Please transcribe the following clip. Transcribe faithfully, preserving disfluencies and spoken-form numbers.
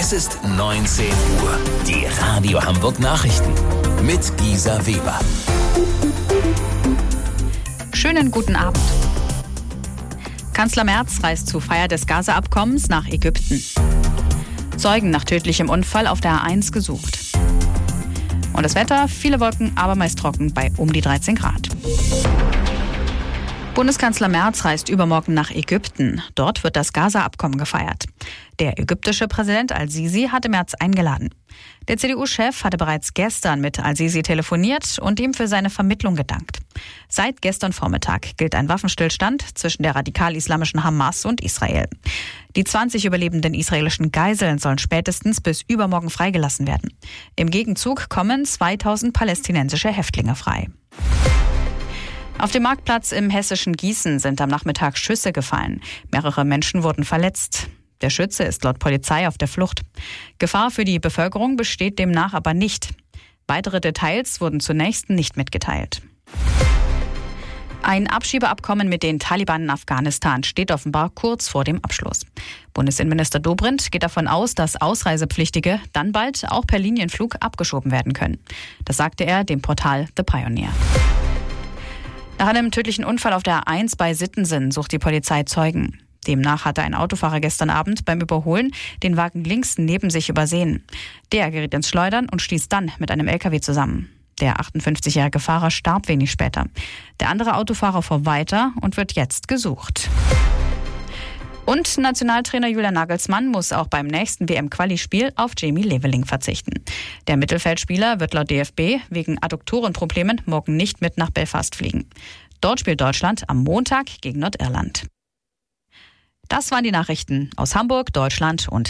Es ist neunzehn Uhr. Die Radio Hamburg Nachrichten mit Gisa Weber. Schönen guten Abend. Kanzler Merz reist zur Feier des Gaza-Abkommens nach Ägypten. Zeugen nach tödlichem Unfall auf der A eins gesucht. Und das Wetter, viele Wolken, aber meist trocken bei um die dreizehn Grad. Bundeskanzler Merz reist übermorgen nach Ägypten. Dort wird das Gaza-Abkommen gefeiert. Der ägyptische Präsident Al-Sisi hatte Merz eingeladen. Der C D U-Chef hatte bereits gestern mit Al-Sisi telefoniert und ihm für seine Vermittlung gedankt. Seit gestern Vormittag gilt ein Waffenstillstand zwischen der radikal-islamischen Hamas und Israel. Die zwanzig überlebenden israelischen Geiseln sollen spätestens bis übermorgen freigelassen werden. Im Gegenzug kommen zweitausend palästinensische Häftlinge frei. Auf dem Marktplatz im hessischen Gießen sind am Nachmittag Schüsse gefallen. Mehrere Menschen wurden verletzt. Der Schütze ist laut Polizei auf der Flucht. Gefahr für die Bevölkerung besteht demnach aber nicht. Weitere Details wurden zunächst nicht mitgeteilt. Ein Abschiebeabkommen mit den Taliban in Afghanistan steht offenbar kurz vor dem Abschluss. Bundesinnenminister Dobrindt geht davon aus, dass Ausreisepflichtige dann bald auch per Linienflug abgeschoben werden können. Das sagte er dem Portal The Pioneer. Nach einem tödlichen Unfall auf der A eins bei Sittensen sucht die Polizei Zeugen. Demnach hatte ein Autofahrer gestern Abend beim Überholen den Wagen links neben sich übersehen. Der geriet ins Schleudern und stieß dann mit einem L K W zusammen. Der achtundfünfzigjährige Fahrer starb wenig später. Der andere Autofahrer fuhr weiter und wird jetzt gesucht. Und Nationaltrainer Julian Nagelsmann muss auch beim nächsten W M-Quali-Spiel auf Jamie Leveling verzichten. Der Mittelfeldspieler wird laut D F B wegen Adduktorenproblemen morgen nicht mit nach Belfast fliegen. Dort spielt Deutschland am Montag gegen Nordirland. Das waren die Nachrichten aus Hamburg, Deutschland und